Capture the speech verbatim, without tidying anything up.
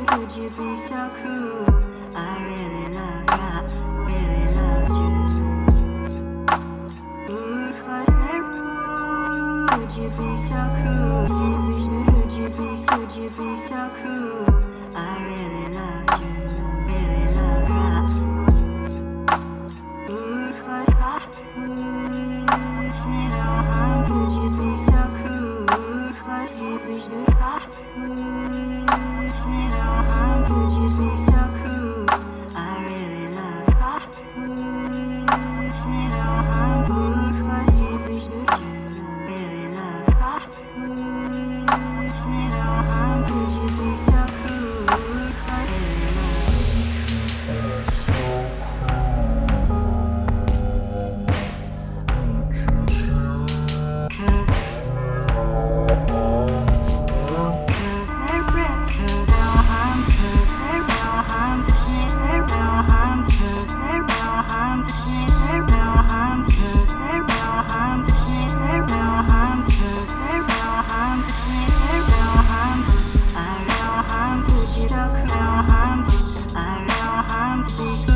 Would you be so cruel? I really love ya, really loved you. Ooh, was there? Would you be so cruel? See, would you be, would you be so cruel? I really loved you, really loved ya. Ooh, was I? Wish me wrong. Would you be so cruel? Ooh, was you wish me wrong? Wish me wrong. Would you be so cruel? I really love ya. Wish me wrong. Ooh, was you wish me really love ya. Wish me wrong. Would you be so cruel? Ooh, was really love I